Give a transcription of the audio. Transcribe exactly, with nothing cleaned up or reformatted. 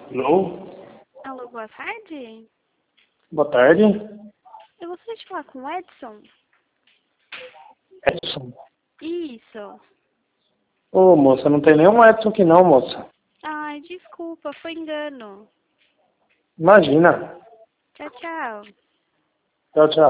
Alô? Alô, boa tarde. Boa tarde. Eu gostaria de falar com o Edson. Edson. Isso. Ô, moça, não tem nenhum Edson aqui não, moça. Ai, desculpa, foi engano. Imagina. Tchau, tchau. Tchau, tchau.